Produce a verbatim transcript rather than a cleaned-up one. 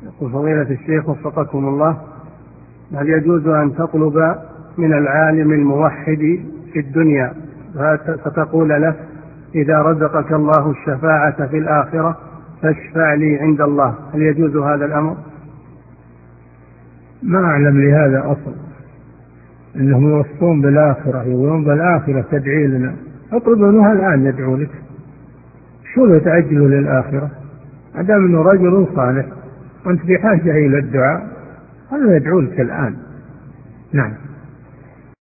يقول فضيلة الشيخ وفقكم الله، هل يجوز أن تطلب من العالم الموحد في الدنيا فتقول له إذا رزقك الله الشفاعة في الآخرة فاشفع لي عند الله، هل يجوز هذا الأمر؟ ما أعلم لهذا أصل، إنهم يوصون بالآخرة يقولون بالآخرة تدعي لنا، اطلب منها الآن يدعو لك، شو له تعجله للآخرة؟ أدام أنه رجل صالح وأنت في حاجة إلى الدعاء هذا يدعو لك الآن. نعم.